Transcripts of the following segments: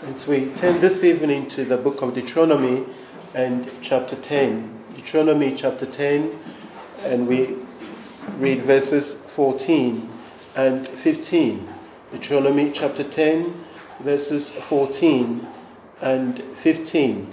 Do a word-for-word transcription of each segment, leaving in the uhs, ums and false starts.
As we turn this evening to the book of Deuteronomy and chapter ten. Deuteronomy chapter ten, and we read verses fourteen and fifteen. Deuteronomy chapter ten, verses fourteen and fifteen.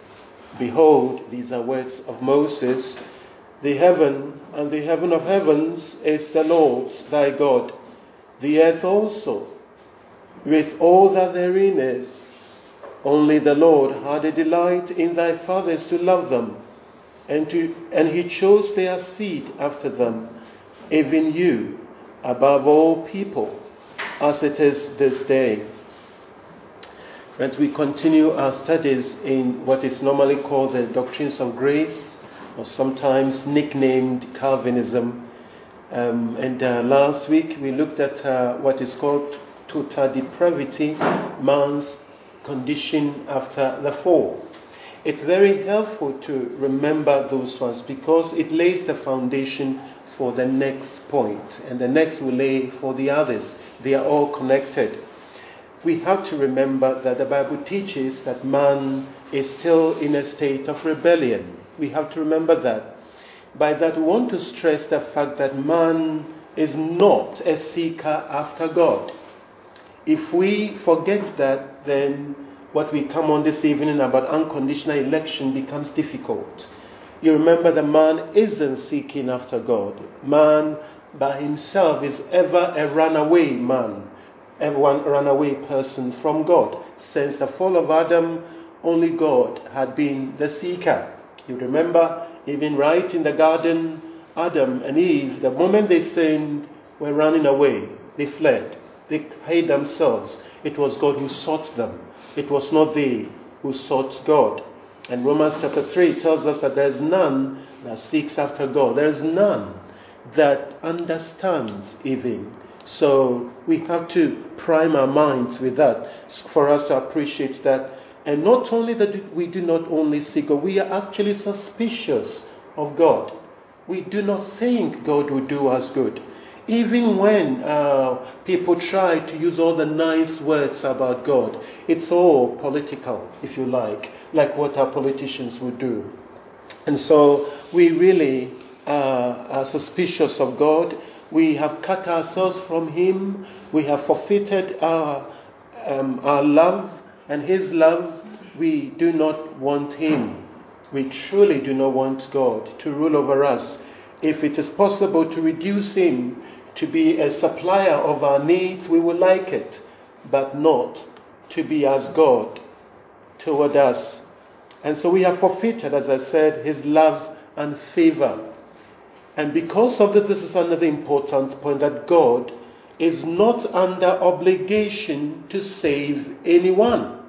Behold, these are words of Moses. The heaven and the heaven of heavens is the Lord's thy God, the earth also, with all that therein is. Only the Lord had a delight in thy fathers to love them, and to and he chose their seed after them, even you, above all people, as it is this day. Friends, we continue our studies in what is normally called the doctrines of grace, or sometimes nicknamed Calvinism. Um, and uh, last week we looked at uh, what is called total depravity, man's condition after the fall. It's very helpful to remember those ones because it lays the foundation for the next point, and the next will lay for the others. They are all connected. We have to remember that the Bible teaches that man is still in a state of rebellion. We have to remember that. By that, we want to stress the fact that man is not a seeker after God. If we forget that, then what we come on this evening about unconditional election becomes difficult. You remember that man isn't seeking after God. Man by himself is ever a runaway man, a runaway person from God. Since the fall of Adam, only God had been the seeker. You remember, even right in the garden, Adam and Eve, the moment they sinned, were running away. They fled. They hid themselves. It was God who sought them. It was not they who sought God. And Romans chapter three tells us that there is none that seeks after God. There is none that understands even. So we have to prime our minds with that for us to appreciate that. And not only that we do not only seek God, we are actually suspicious of God. We do not think God will do us good. Even when uh, people try to use all the nice words about God, it's all political, if you like, like what our politicians would do. And so we really uh, are suspicious of God. We have cut ourselves from Him. We have forfeited our, um, our love and His love. We do not want Him. We truly do not want God to rule over us. If it is possible to reduce Him to be a supplier of our needs, we will like it, but not to be as God toward us. And so we have forfeited, as I said, His love and favor. And because of that, this is another important point, that God is not under obligation to save anyone.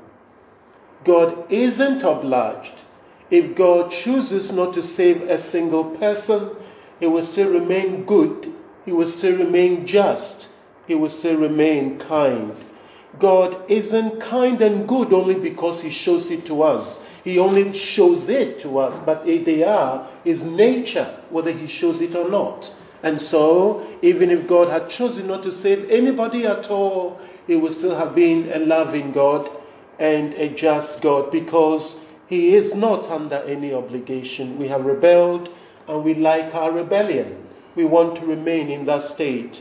God isn't obliged. If God chooses not to save a single person, He will still remain good. He will still remain just. He will still remain kind. God isn't kind and good only because He shows it to us. He only shows it to us, but they are His nature, whether He shows it or not. And so, even if God had chosen not to save anybody at all, He would still have been a loving God and a just God, because He is not under any obligation. We have rebelled, and we like our rebellion. We want to remain in that state.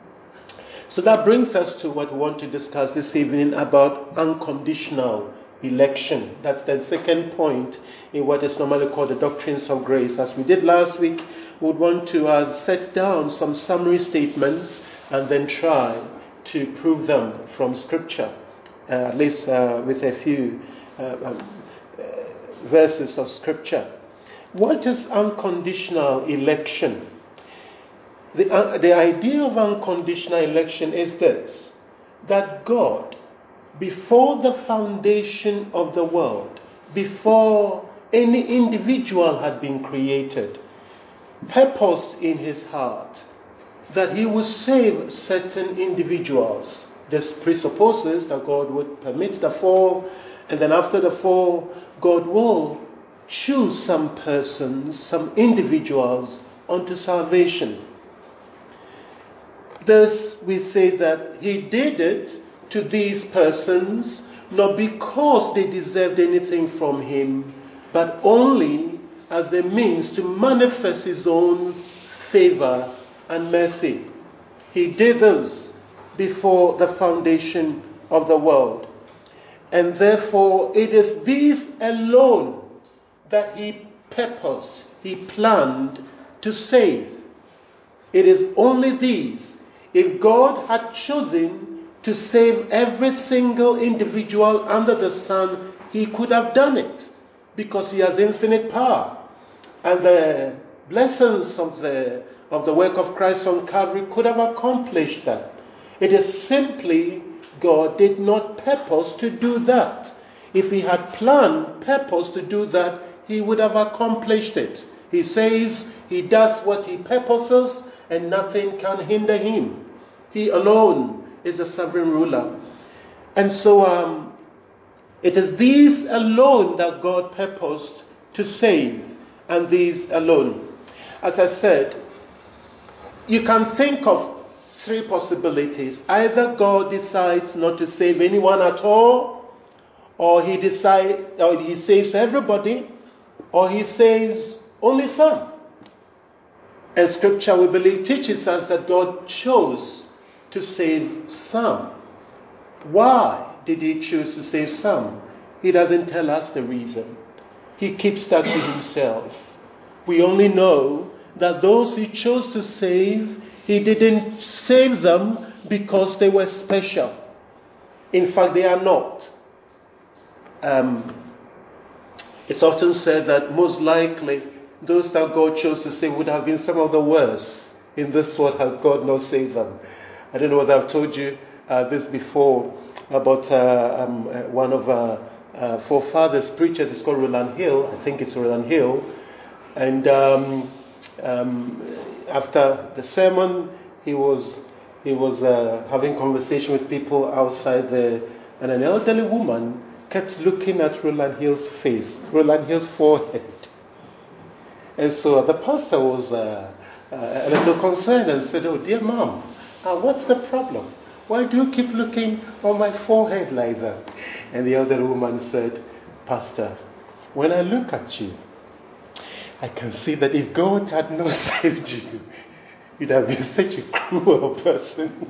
So that brings us to what we want to discuss this evening about unconditional election. That's the second point in what is normally called the doctrines of grace. As we did last week, we would want to uh, set down some summary statements and then try to prove them from Scripture, uh, at least uh, with a few uh, um, uh, verses of Scripture. What is unconditional election? The, uh, the idea of unconditional election is this, that God, before the foundation of the world, before any individual had been created, purposed in His heart that He would save certain individuals. This presupposes that God would permit the fall, and then after the fall, God will choose some persons, some individuals unto salvation. Thus, we say that He did it to these persons not because they deserved anything from him, but only as a means to manifest his own favor and mercy. He did this before the foundation of the world. And therefore, it is these alone that he purposed, he planned to save. It is only these. If God had chosen to save every single individual under the sun, he could have done it, because he has infinite power. And the blessings of the, of the work of Christ on Calvary could have accomplished that. It is simply God did not purpose to do that. If he had planned, purpose to do that, he would have accomplished it. He says he does what he purposes and nothing can hinder him. He alone is the sovereign ruler. And so um, it is these alone that God purposed to save, and these alone. As I said, you can think of three possibilities. Either God decides not to save anyone at all, or he decide, or he saves everybody, or he saves only some. And Scripture, we believe, teaches us that God chose to save some. Why did he choose to save some? He doesn't tell us the reason. He keeps that to himself. We only know that those he chose to save, he didn't save them because they were special. In fact, they are not. Um, it's often said that most likely those that God chose to save would have been some of the worst in this world had God not saved them. I don't know whether I've told you uh, this before about uh, um, uh, one of our uh, forefathers preachers. It's called Roland Hill. I think it's Roland Hill. And um, um, after the sermon, he was he was uh, having conversation with people outside there, and an elderly woman kept looking at Roland Hill's face, Roland Hill's forehead. And so the pastor was uh, uh, a little concerned and said, "Oh, dear mom, uh, what's the problem? Why do you keep looking on my forehead like that?" And the elderly woman said, "Pastor, when I look at you, I can see that if God had not saved you, you'd have been such a cruel person."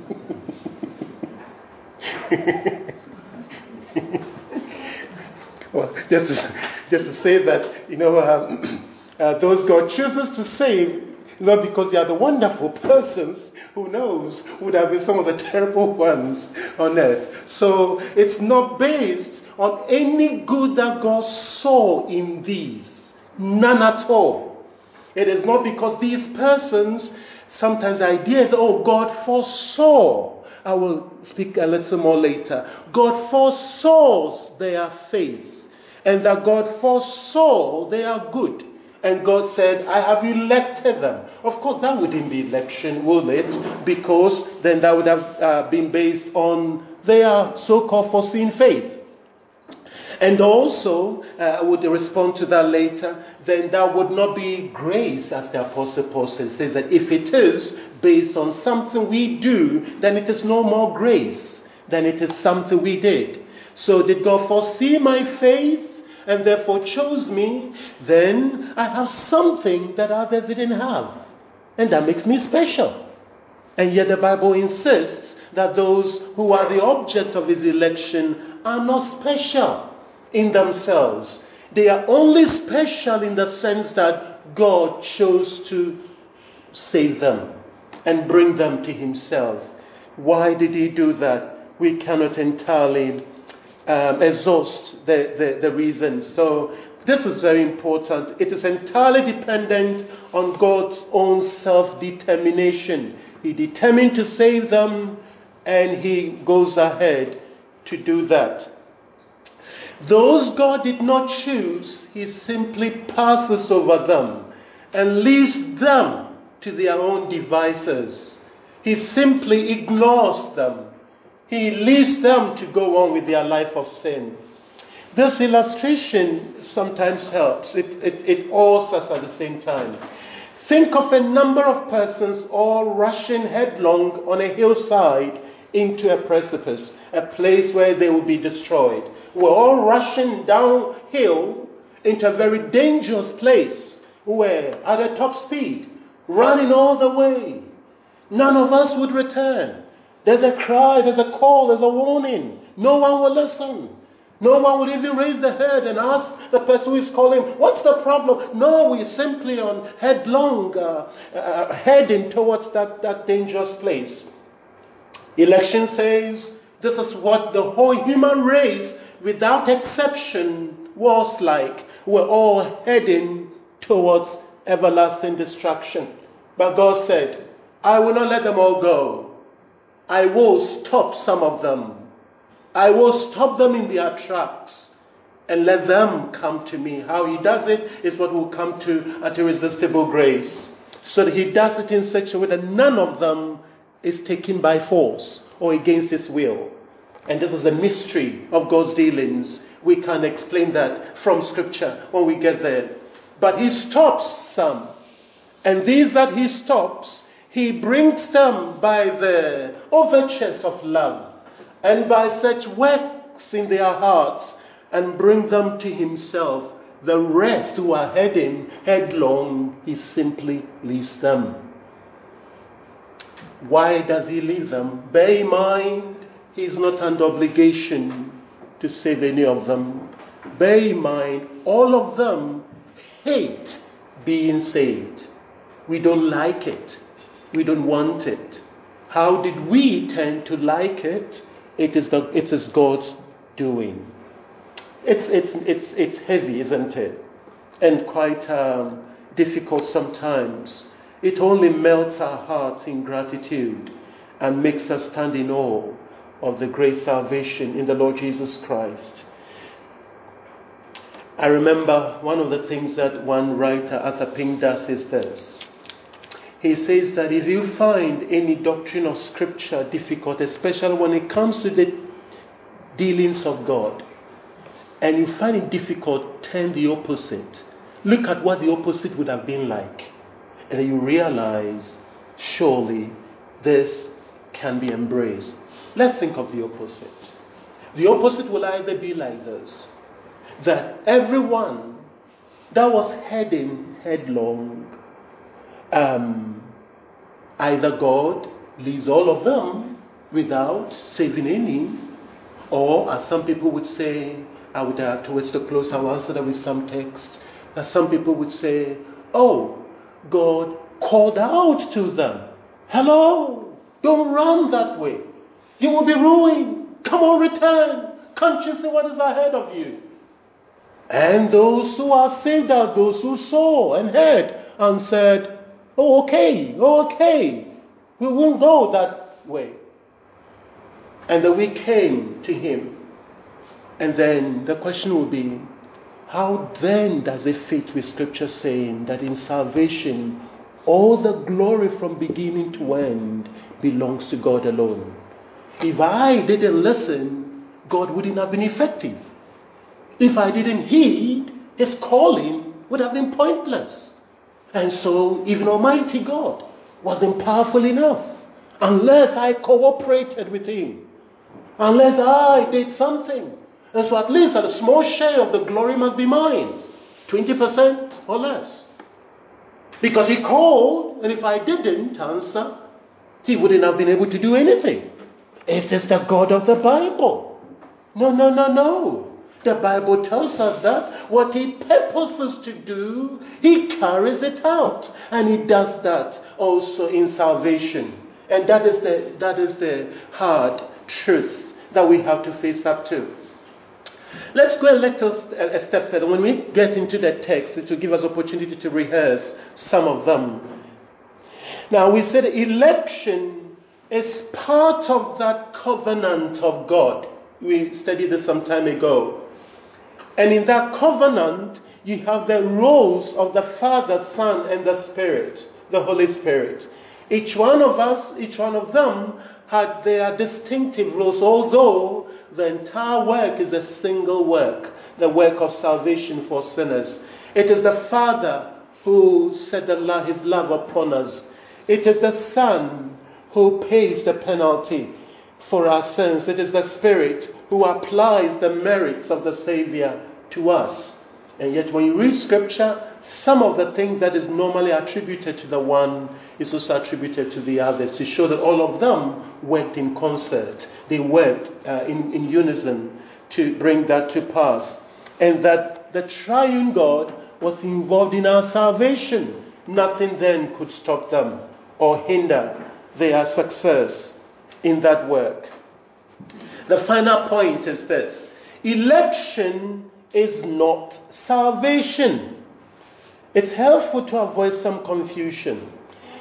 Well, just to, just to say that, you know, um, uh, those God chooses to save, not because they are the wonderful persons, who knows, would have been some of the terrible ones on earth. So it's not based on any good that God saw in these. None at all. It is not because these persons, sometimes the idea is, oh, God foresaw. I will speak a little more later. God foresaw their faith, and that God foresaw their good. And God said, I have elected them. Of course, that wouldn't be election, would it? Because then that would have uh, been based on their so-called foreseen faith. And also, uh, I would respond to that later, then that would not be grace, as the Apostle Paul says, says that if it is based on something we do, then it is no more grace, than it is something we did. So did God foresee my faith and therefore chose me? Then I have something that others didn't have. And that makes me special. And yet the Bible insists that those who are the object of his election are not special in themselves. They are only special in the sense that God chose to save them and bring them to himself. Why did he do that? We cannot entirely um, exhaust the, the, the reasons. So this is very important. It is entirely dependent on God's own self-determination. He determined to save them, and he goes ahead to do that. Those God did not choose, he simply passes over them and leaves them to their own devices. He simply ignores them. He leaves them to go on with their life of sin. This illustration sometimes helps. It, it, it awes us at the same time. Think of a number of persons all rushing headlong on a hillside into a precipice, a place where they will be destroyed. We're all rushing downhill into a very dangerous place. We're at a top speed, running all the way. None of us would return. There's a cry, there's a call, there's a warning. No one will listen. No one would even raise their head and ask the person who is calling, what's the problem? No, we're simply on headlong, uh, uh, heading towards that, that dangerous place. Election says this is what the whole human race, without exception, was like. We're all heading towards everlasting destruction. But God said, I will not let them all go. I will stop some of them. I will stop them in their tracks and let them come to me. How he does it is what we'll come to at irresistible grace. So that he does it in such a way that none of them is taken by force or against his will. And this is a mystery of God's dealings. We can explain that from Scripture when we get there. But he stops some. And these that he stops, he brings them by the overtures of love and by such works in their hearts, and bring them to himself. The rest who are heading headlong, he simply leaves them. Why does he leave them? Bear in mind, he is not under obligation to save any of them. Bear in mind, all of them hate being saved. We don't like it. We don't want it. How did we tend to like it? It is the, it is God's doing. It's it's it's it's heavy, isn't it? And quite um, difficult sometimes. It only melts our hearts in gratitude and makes us stand in awe of the great salvation in the Lord Jesus Christ. I remember one of the things that one writer, Arthur Pink, does is this. He says that if you find any doctrine of Scripture difficult, especially when it comes to the dealings of God, and you find it difficult, turn the opposite. Look at what the opposite would have been like. And then you realize, surely this can be embraced. Let's think of the opposite. The opposite will either be like this, that everyone that was heading headlong, um, either God leaves all of them without saving any, or as some people would say, I would uh, towards the close, I'll answer that with some text, that some people would say, oh, God called out to them. Hello, don't run that way. You will be ruined. Come on, return. Can't you see what is ahead of you? And those who are saved are those who saw and heard and said, oh, okay, oh, okay. We won't go that way. And then we came to him. And then the question will be, how then does it fit with Scripture saying that in salvation, all the glory from beginning to end belongs to God alone? If I didn't listen, God wouldn't have been effective. If I didn't heed, his calling would have been pointless. And so even Almighty God wasn't powerful enough unless I cooperated with him, unless I did something. And so at least a small share of the glory must be mine, twenty percent or less. Because he called, and if I didn't answer, he wouldn't have been able to do anything. Is this the God of the Bible? No, no, no, no. The Bible tells us that what he purposes to do, he carries it out. And he does that also in salvation. And that is the, that is the hard truth that we have to face up to. Let's go a little a step further. When we get into the text, it will give us opportunity to rehearse some of them. Now, we said election is part of that covenant of God. We studied this some time ago. And in that covenant, you have the roles of the Father, Son, and the Spirit, the Holy Spirit. Each one of us, each one of them, had their distinctive roles, although the entire work is a single work, the work of salvation for sinners. It is the Father who set his love upon us. It is the Son who pays the penalty for our sins. It is the Spirit who applies the merits of the Savior to us. And yet when you read Scripture, some of the things that is normally attributed to the one is also attributed to the others, to show that all of them worked in concert. They worked uh, in, in unison to bring that to pass. And that the triune God was involved in our salvation. Nothing then could stop them or hinder their success in that work. The final point is this: election is not salvation. It's helpful to avoid some confusion.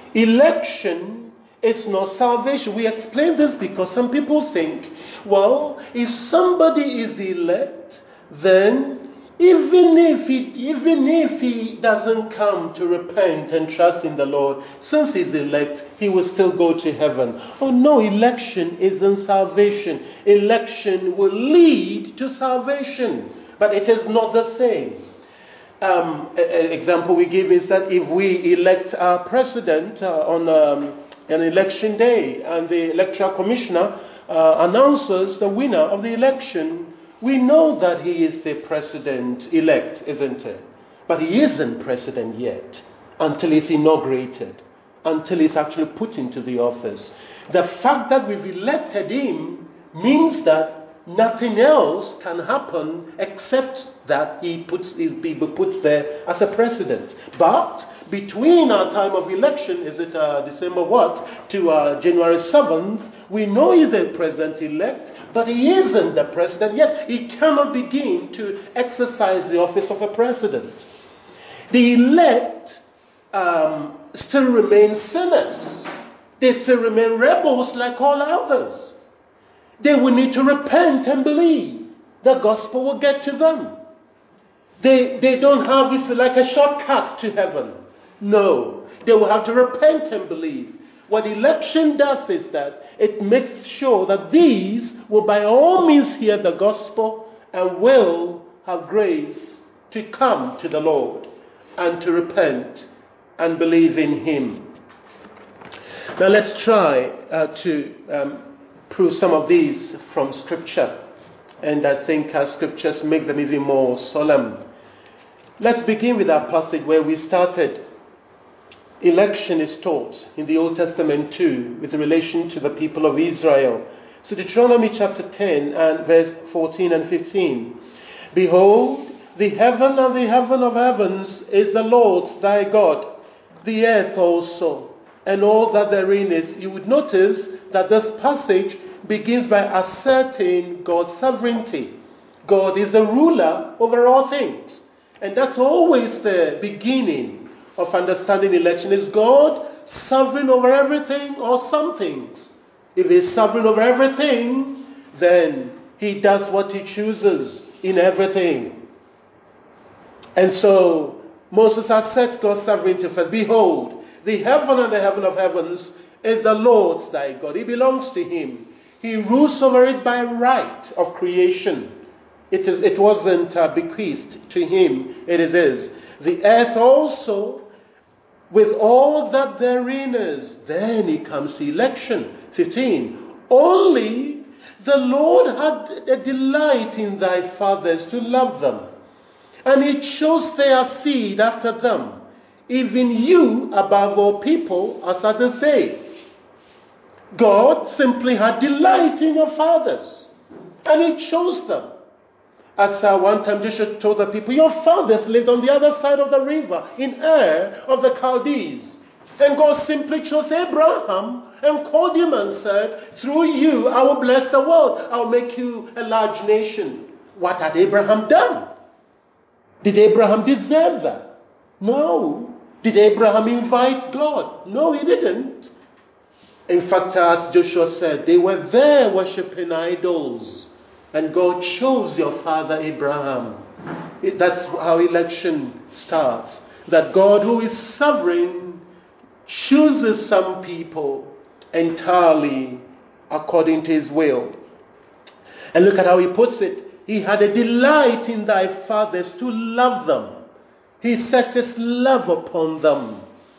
Election is not salvation. We explain this because some people think, well, if somebody is elect, then even if he, even if he doesn't come to repent and trust in the Lord, since he's elect, he will still go to heaven. Oh no, election isn't salvation. Election will lead to salvation, but it is not the same. Um, an example we give is that if we elect our president uh, on um, an election day, and the electoral commissioner uh, announces the winner of the election, we know that he is the president-elect, isn't it? But he isn't president yet until he's inaugurated, until he's actually put into the office. The fact that we've elected him means that nothing else can happen except that he puts his people puts there as a president. But between our time of election, is it uh, December what, to uh, January seventh, we know he's a president-elect, but he isn't the president yet. He cannot begin to exercise the office of a president. The elect um, still remain sinners. They still remain rebels like all others. They will need to repent and believe. The gospel will get to them. They, they don't have, if you like, a shortcut to heaven. No. They will have to repent and believe. What election does is that it makes sure that these will by all means hear the gospel and will have grace to come to the Lord and to repent and believe in Him. Now let's try uh, to um, prove some of these from Scripture. And I think our Scriptures make them even more solemn. Let's begin with our passage where we started. Election is taught in the Old Testament too, with relation to the people of Israel. So Deuteronomy chapter ten and verse fourteen and fifteen. Behold, the heaven and the heaven of heavens is the Lord's thy God, the earth also, and all that therein is. You would notice that this passage begins by asserting God's sovereignty. God is the ruler over all things. And that's always the beginning of understanding election. Is God sovereign over everything or some things? If He's sovereign over everything, then He does what He chooses in everything. And so Moses asserts God's sovereignty first. Behold, the heaven and the heaven of heavens is the Lord's thy God. It belongs to Him. He rules over it by right of creation. It is. It wasn't uh, bequeathed to Him. It is His. The earth also, with all that therein is. Then it comes to election. fifteen. Only the Lord had a delight in thy fathers to love them, and He chose their seed after them, even you above all people, as at this day. God simply had delight in your fathers, and He chose them. As uh, one time Joshua told the people, your fathers lived on the other side of the river, in Ur of the Chaldees. And God simply chose Abraham and called him and said, through you I will bless the world. I will make you a large nation. What had Abraham done? Did Abraham deserve that? No. Did Abraham invite God? No, he didn't. In fact, as Joshua said, they were there worshipping idols. And God chose your father Abraham. It, that's how election starts. That God, who is sovereign, chooses some people entirely according to His will. And look at how He puts it. He had a delight in thy fathers to love them. He sets His love upon them.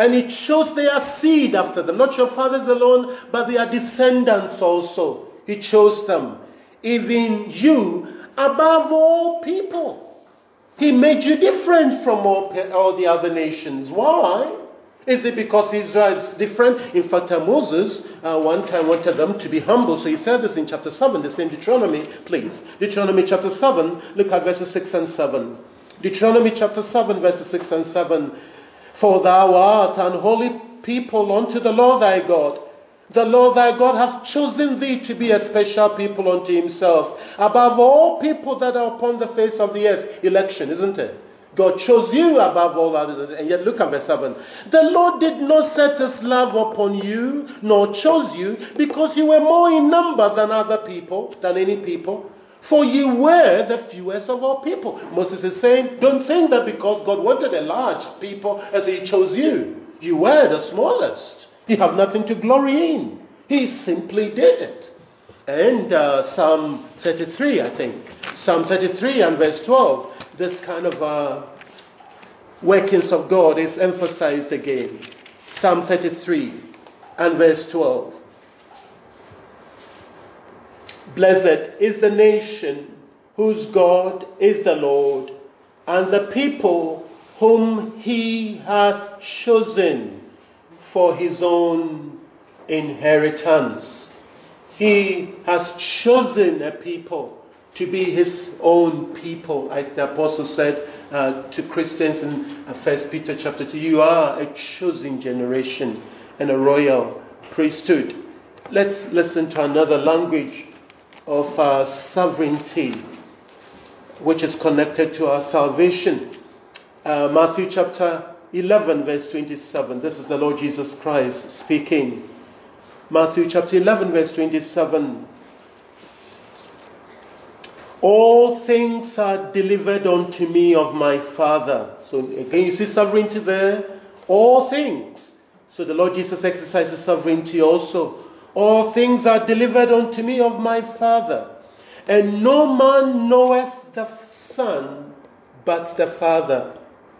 And he chose their seed after them, not your fathers alone, but their descendants also. He chose them, even you, above all people. He made you different from all, all the other nations. Why? Is it because Israel is different? In fact, uh, Moses uh, one time wanted them to be humble. So he said this in chapter seven, the same Deuteronomy, please. Deuteronomy chapter seven, look at verses six and seven. Deuteronomy chapter seven, verses six and seven. For thou art an holy people unto the Lord thy God. The Lord thy God hath chosen thee to be a special people unto himself, above all people that are upon the face of the earth. Election, isn't it? God chose you above all others. And yet look at verse seven. The Lord did not set his love upon you, nor chose you, because you were more in number than other people, than any people. For you were the fewest of all people. Moses is saying, don't think that because God wanted a large people, as he chose you. You were the smallest. You have nothing to glory in. He simply did it. And uh, Psalm thirty-three, I think. Psalm thirty-three and verse twelve. This kind of uh, workings of God is emphasized again. Psalm thirty-three and verse twelve. Blessed is the nation whose God is the Lord, and the people whom he hath chosen for his own inheritance. He has chosen a people to be his own people, as the apostle said uh, to Christians in uh, First Peter chapter two. You are a chosen generation and a royal priesthood. Let's listen to another language of uh, sovereignty, which is connected to our salvation. Uh, Matthew chapter eleven, verse twenty-seven. This is the Lord Jesus Christ speaking. Matthew chapter eleven, verse twenty-seven. All things are delivered unto me of my Father. So again, you see sovereignty there. All things. So the Lord Jesus exercises sovereignty also. All things are delivered unto me of my Father. And no man knoweth the Son but the Father.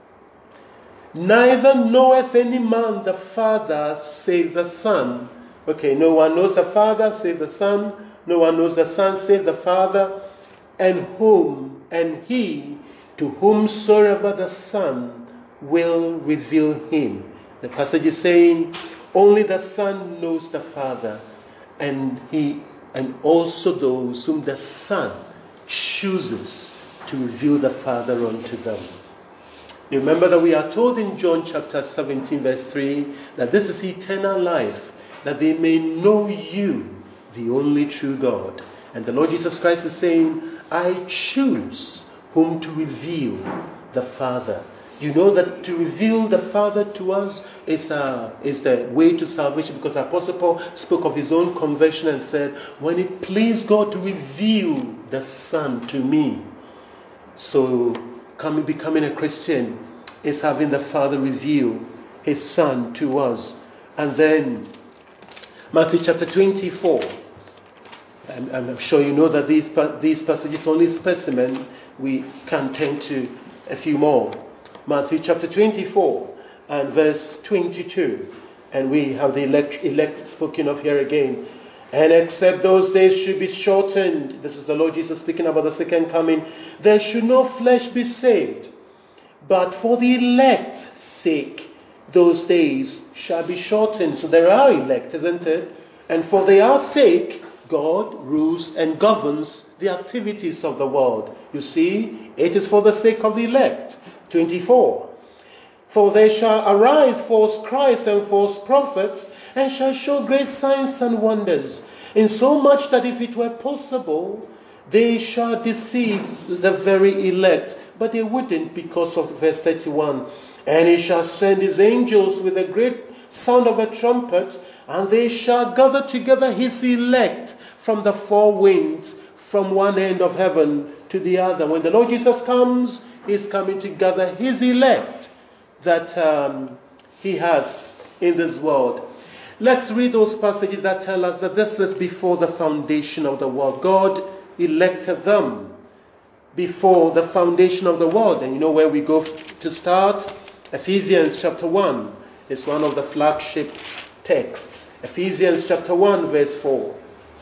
Neither knoweth any man the Father save the Son. Okay, no one knows the Father save the Son. No one knows the Son save the Father. And whom, and he, to whomsoever the Son will reveal him. The passage is saying, only the Son knows the Father, and he, and also those whom the Son chooses to reveal the Father unto them. You remember that we are told in John chapter seventeen, verse three, that this is eternal life, that they may know you, the only true God. And the Lord Jesus Christ is saying, I choose whom to reveal the Father. You know that to reveal the Father to us is, uh, is the way to salvation, because Apostle Paul spoke of his own conversion and said, when it pleased God to reveal the Son to me. So coming, becoming a Christian is having the Father reveal his Son to us. And then Matthew chapter twenty-four. I'm, I'm sure you know that these, these passages only specimen. We can turn to a few more. Matthew chapter twenty-four and verse twenty-two. And we have the elect, elect spoken of here again. And except those days should be shortened, this is the Lord Jesus speaking about the second coming, there should no flesh be saved. But for the elect's sake, those days shall be shortened. So there are elect, isn't it? And for their sake, God rules and governs the activities of the world. You see, it is for the sake of the elect. twenty-four. For there shall arise false Christs and false prophets, and shall show great signs and wonders, insomuch that if it were possible, they shall deceive the very elect. But they wouldn't, because of verse thirty-one. And he shall send his angels with a great sound of a trumpet, and they shall gather together his elect from the four winds, from one end of heaven to the other. When the Lord Jesus comes, he's coming to gather his elect that um, he has in this world. Let's read those passages that tell us that this is before the foundation of the world. God elected them before the foundation of the world. And you know where we go to start? Ephesians chapter one. It's one of the flagship texts. Ephesians chapter one verse four.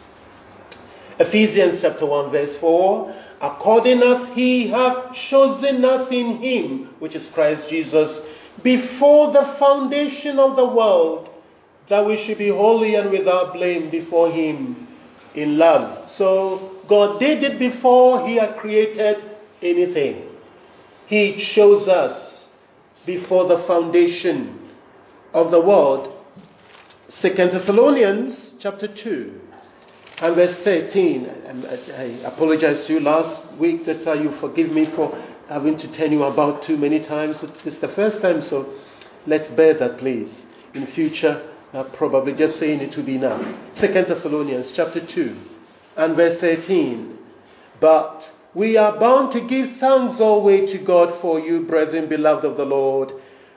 Ephesians chapter one verse four. According as he hath chosen us in him, which is Christ Jesus, before the foundation of the world, that we should be holy and without blame before him in love. So God did it before he had created anything. He chose us before the foundation of the world. Second Thessalonians chapter two and verse thirteen. I apologize to you last week that uh, you forgive me for having to tell you about too many times. It's the first time, so let's bear that, please. In future, uh, probably just saying it will be enough. Second Thessalonians chapter two and verse thirteen. But we are bound to give thanks always to God for you, brethren, beloved of the Lord,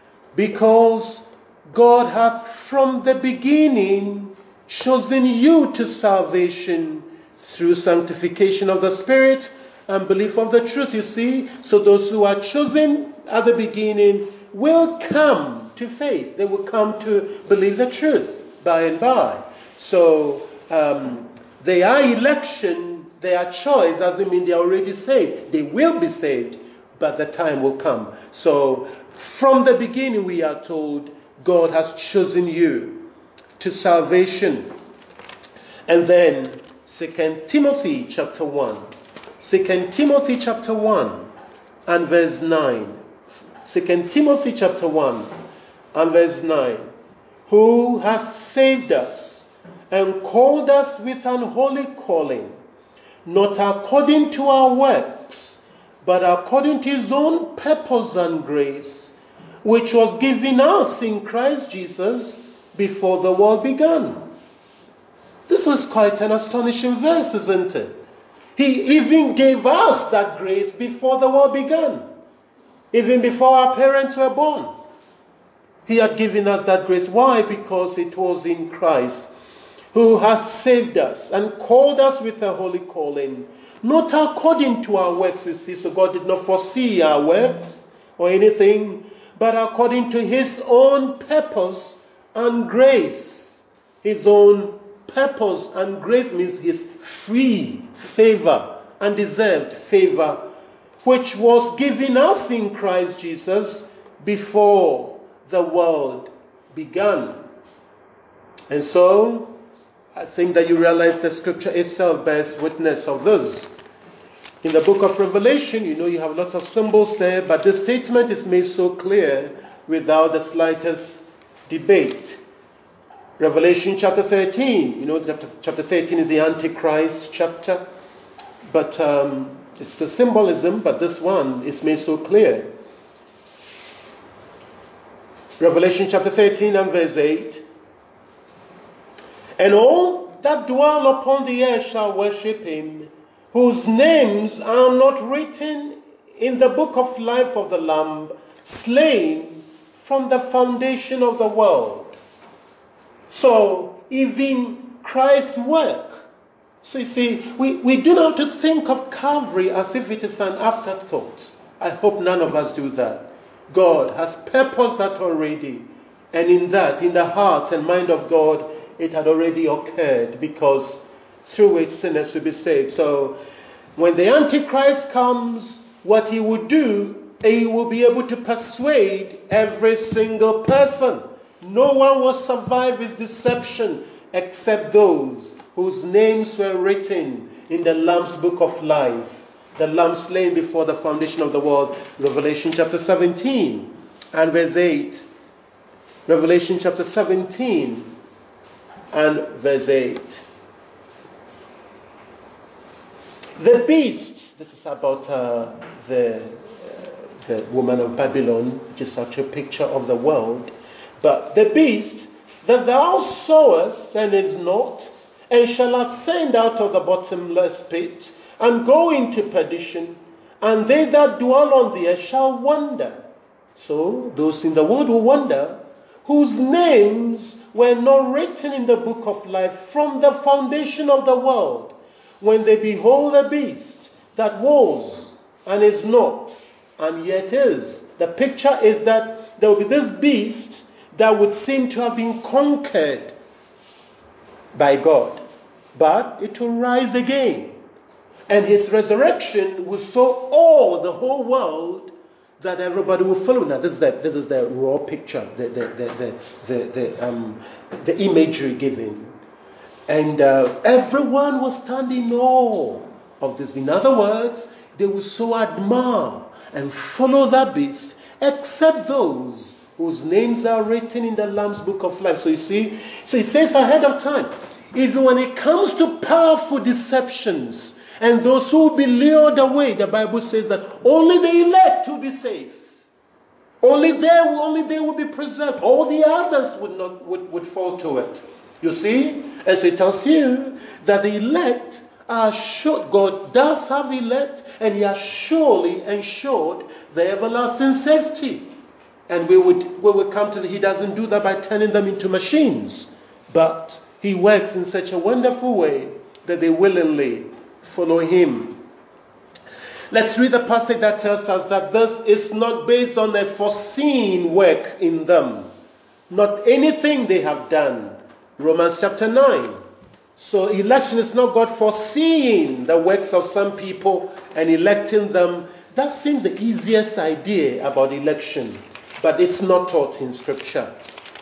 because God hath from the beginning chosen you to salvation through sanctification of the Spirit and belief of the truth. You see, so those who are chosen at the beginning will come to faith. They will come to believe the truth by and by. So um, their election, their choice doesn't mean they are already saved. They will be saved, but the time will come. So from the beginning we are told God has chosen you to salvation. And then Second Timothy chapter one. Second Timothy chapter one and verse nine. Second Timothy chapter one and verse nine. Who hath saved us and called us with an holy calling, not according to our works, but according to his own purpose and grace, which was given us in Christ Jesus before the world began. This is quite an astonishing verse, isn't it? He even gave us that grace before the world began. Even before our parents were born. He had given us that grace. Why? Because it was in Christ, who hath saved us and called us with a holy calling, not according to our works, you see. So God did not foresee our works or anything, but according to his own purpose and grace. His own purpose and grace means his free favor, undeserved favor, which was given us in Christ Jesus before the world began. And so, I think that you realize the scripture itself bears witness of this. In the book of Revelation, you know, you have lots of symbols there, but the statement is made so clear without the slightest debate. Revelation chapter thirteen, you know, chapter thirteen is the Antichrist chapter, but um, it's the symbolism, but this one is made so clear. Revelation chapter thirteen and verse eight. And all that dwell upon the earth shall worship him, whose names are not written in the book of life of the Lamb, slain from the foundation of the world. So, even Christ's work. So you see, we, we do not have to think of Calvary as if it is an afterthought. I hope none of us do that. God has purposed that already. And in that, in the heart and mind of God, it had already occurred, because through it sinners will be saved. So, when the Antichrist comes, what he will do, he will be able to persuade every single person. No one will survive his deception except those whose names were written in the Lamb's book of life. The Lamb slain before the foundation of the world. Revelation chapter seventeen and verse eight. Revelation chapter seventeen and verse eight. The beast, this is about uh, the, uh, the woman of Babylon, which is such a picture of the world. But the beast that thou sawest and is not, and shall ascend out of the bottomless pit, and go into perdition, and they that dwell on the earth shall wonder. So those in the world will wonder, whose names were not written in the book of life from the foundation of the world, when they behold the beast that was and is not, and yet is. The picture is that there will be this beast that would seem to have been conquered by God. But it will rise again. And his resurrection will so awe the whole world that everybody will follow. Now, this is the, this is the raw picture, the, the, the, the, the, the, um, the imagery given. And uh, everyone will stand in awe of this. In other words, they will so admire and follow that beast, except those whose names are written in the Lamb's book of life. So you see, so it says ahead of time, even when it comes to powerful deceptions and those who will be lured away, the Bible says that only the elect will be saved. Only they will, only they will be preserved. All the others would not would, would fall to it. You see, as it tells you that the elect are sure, God does have elect, and he has surely ensured the everlasting safety. And we would we would come to the, he doesn't do that by turning them into machines, but he works in such a wonderful way that they willingly follow him. Let's read the passage that tells us that this is not based on a foreseen work in them, not anything they have done. Romans chapter nine. So election is not God foreseeing the works of some people and electing them. That seems the easiest idea about election, but it's not taught in Scripture.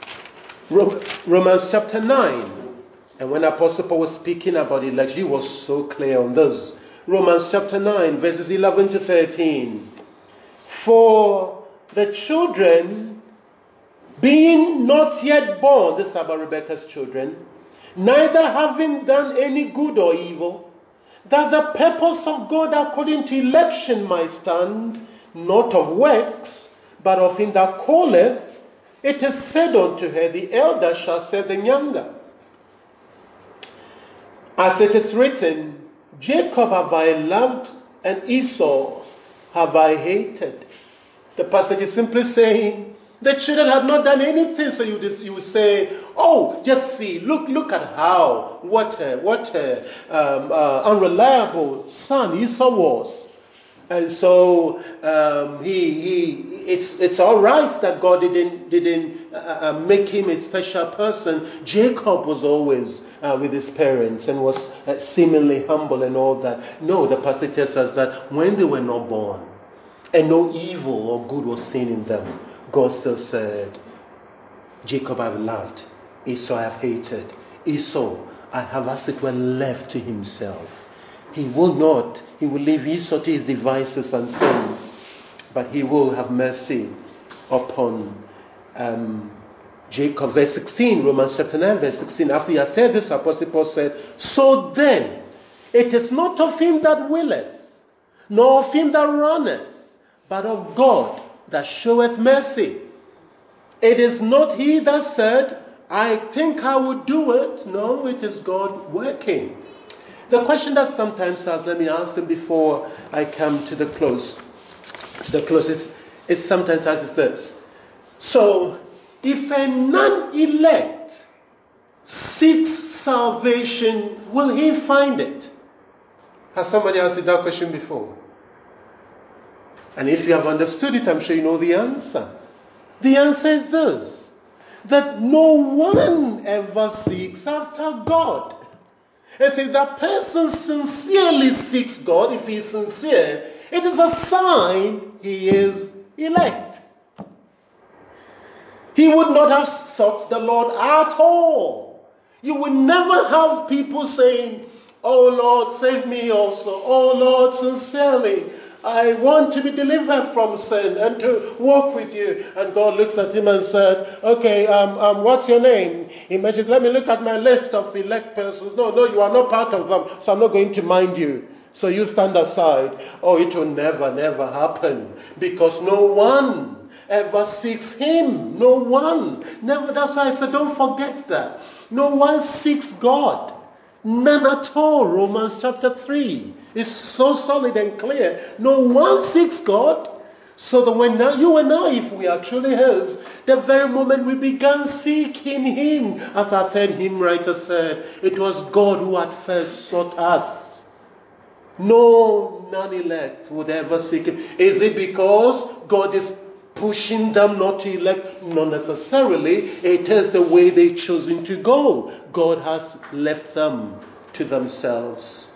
Romans chapter nine. And when Apostle Paul was speaking about election, he was so clear on this. Romans chapter nine, verses eleven to thirteen. For the children, being not yet born, this is about Rebekah's children, neither having done any good or evil, that the purpose of God according to election might stand, not of works, but of him that calleth, it is said unto her, the elder shall serve the younger. As it is written, Jacob have I loved, and Esau have I hated. The passage is simply saying, the children have not done anything, so you just, you would say, oh, just see, look, look at how, what a, what a um, uh, unreliable son Esau was. And so um, he, he, it's, it's all right that God didn't, didn't uh, uh, make him a special person. Jacob was always uh, with his parents and was uh, seemingly humble and all that. No, the passage tells us that when they were not born and no evil or good was seen in them, God still said, Jacob I have loved, Esau I have hated. Esau I have as it were left to himself. He will not, he will leave Esau to his devices and sins, but he will have mercy upon um, Jacob. Verse sixteen, Romans chapter nine, verse sixteen. After he has said this, Apostle Paul said, so then, it is not of him that willeth, nor of him that runneth, but of God that showeth mercy. It is not he that said, I think I would do it. No, it is God working. The question that sometimes asks, let me ask them before I come to the close. The close is, is sometimes asked is this. So, if a non-elect seeks salvation, will he find it? Has somebody asked you that question before? And if you have understood it, I'm sure you know the answer. The answer is this, that no one ever seeks after God. And if that person sincerely seeks God, if he is sincere, it is a sign he is elect. He would not have sought the Lord at all. You would never have people saying, oh Lord, save me also. Oh Lord, sincerely, I want to be delivered from sin and to walk with you. And God looks at him and said, okay, um, um, what's your name? He mentioned, let me look at my list of elect persons. No, no, you are not part of them, so I'm not going to mind you. So you stand aside. Oh, it will never, never happen. Because no one ever seeks him. No one. Never. That's why I said, don't forget that. No one seeks God. None at all. Romans chapter three is so solid and clear. No one seeks God. So that when now, you and I, if we are truly his, the very moment we began seeking him, as our third hymn writer said, it was God who at first sought us. No non-elect would ever seek him. Is it because God is pushing them not to elect, not necessarily. It is the way they've chosen to go. God has left them to themselves.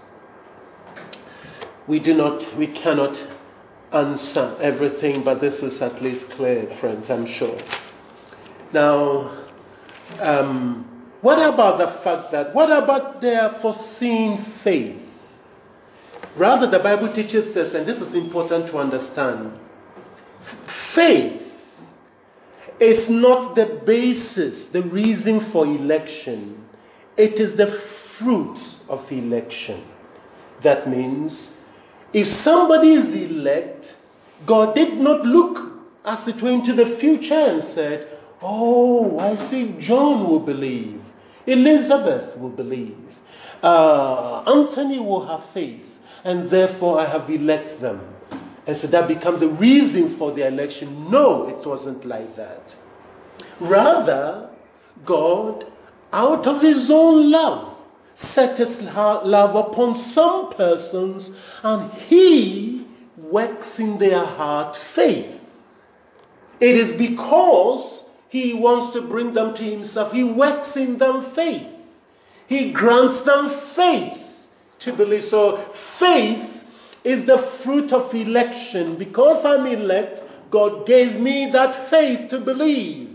We do not, we cannot answer everything, but this is at least clear, friends, I'm sure. Now, um, what about the fact that, what about their foreseen faith? Rather, the Bible teaches this, and this is important to understand. Faith is not the basis, the reason for election. It is the fruit of election. That means, if somebody is elect, God did not look as it were into the future and said, oh, I see John will believe, Elizabeth will believe, uh, Anthony will have faith, and therefore I have elected them. And so that becomes a reason for the election. No, it wasn't like that. Rather, God, out of his own love, set his love upon some persons, and he works in their heart faith. It is because he wants to bring them to himself. He works in them faith. He grants them faith to believe. So faith is the fruit of election. Because I'm elect, God gave me that faith to believe.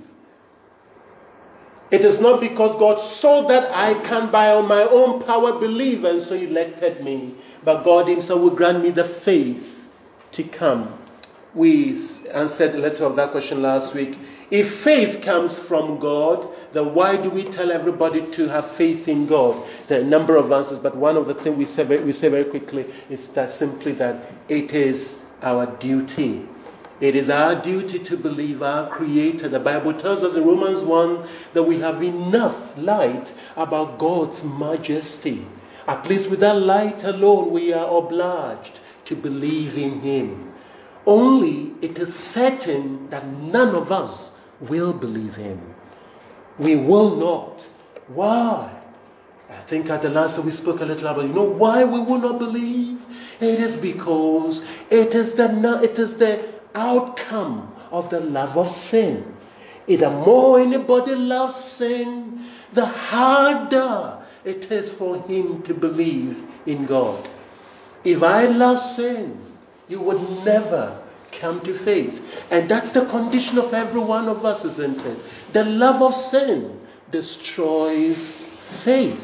It is not because God saw that I can by on my own power believe and so elected me. But God himself will grant me the faith to come. We answered the letter of that question last week. If faith comes from God, then why do we tell everybody to have faith in God? There are a number of answers, but one of the things we say very, we say very quickly is that simply that it is our duty. It is our duty to believe our Creator. The Bible tells us in Romans one that we have enough light about God's majesty. At least with that light alone, we are obliged to believe in Him. Only it is certain that none of us will believe Him. We will not. Why? I think at the last we spoke a little about, you know why we will not believe? It is because it is the, it is the outcome of the love of sin. The more anybody loves sin, the harder it is for him to believe in God. If I love sin, you would never come to faith. And that's the condition of every one of us, isn't it? The love of sin destroys faith.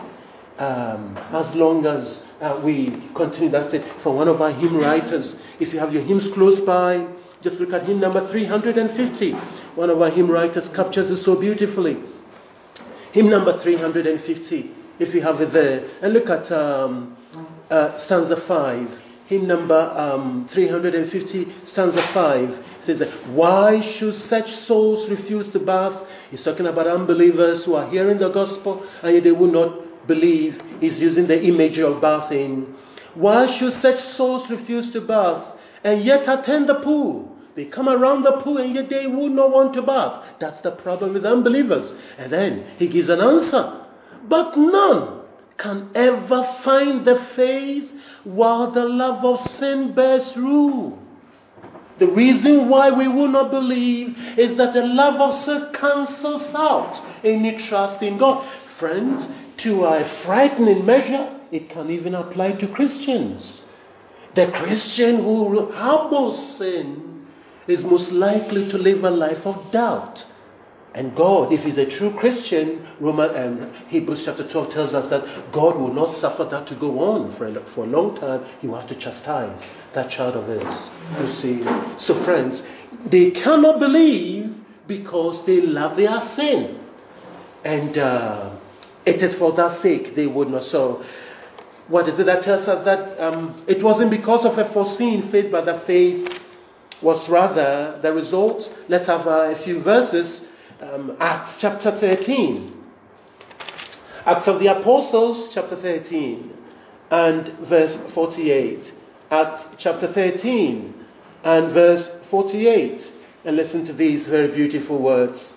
Um, as long as uh, we continue that state. For one of our hymn writers, if you have your hymns close by, just look at hymn number three hundred fifty. One of our hymn writers captures it so beautifully. Hymn number three hundred fifty, if you have it there. And look at um, uh, stanza five. Hymn number um, three hundred fifty, stanza five. It says, that, why should such souls refuse the bath? He's talking about unbelievers who are hearing the gospel and yet they will not believe. Is using the imagery of bathing. Why should such souls refuse to bath and yet attend the pool? They come around the pool and yet they would not want to bath. That's the problem with unbelievers. And then he gives an answer. But none can ever find the faith while the love of sin bears rule. The reason why we will not believe is that the love of sin cancels out any trust in God. Friends, to a frightening measure, it can even apply to Christians. The Christian who harbors sin is most likely to live a life of doubt. And God, if he's a true Christian, Roman and Hebrews chapter twelve tells us that God will not suffer that to go on for a, for a long time. He will have to chastise that child of his. You see. So friends, they cannot believe because they love their sin. And uh, it is for that sake they would not. So what is it that tells us that um, it wasn't because of a foreseen faith, but the faith was rather the result? Let's have uh, a few verses. Um, Acts chapter thirteen. Acts of the Apostles chapter thirteen and verse forty-eight. Acts chapter thirteen and verse forty-eight. And listen to these very beautiful words.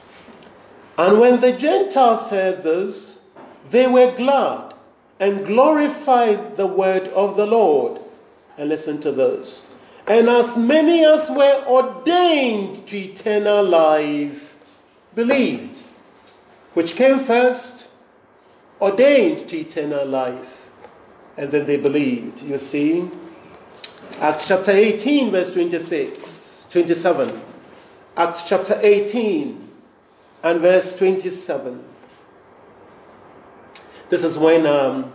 And when the Gentiles heard this, they were glad and glorified the word of the Lord. And listen to this. And as many as were ordained to eternal life believed. Which came first? Ordained to eternal life. And then they believed. You see? Acts chapter eighteen, verse twenty-six, twenty-seven. Acts chapter eighteen and verse twenty-seven. This is when um,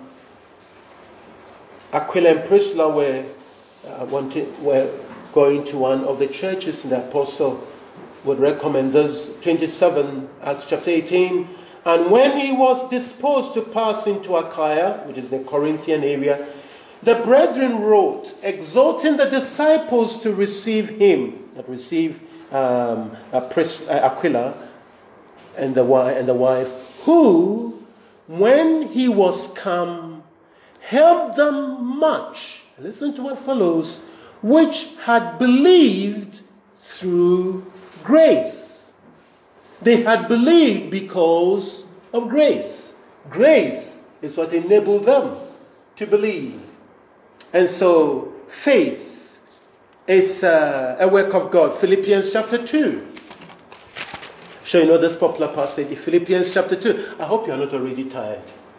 Aquila and Priscilla were, uh, wanting, were going to one of the churches, and the apostle would recommend this. twenty-seven, Acts chapter eighteen. And when he was disposed to pass into Achaia, which is the Corinthian area, the brethren wrote, exhorting the disciples to receive him, that receive um, Aquila and the, and the wife, who, when he was come, helped them much. Listen to what follows, which had believed through grace. They had believed because of grace. Grace is what enabled them to believe. And so, faith is uh, a work of God. Philippians chapter two. Sure, you know this popular passage, Philippians chapter two. I hope you are not already tired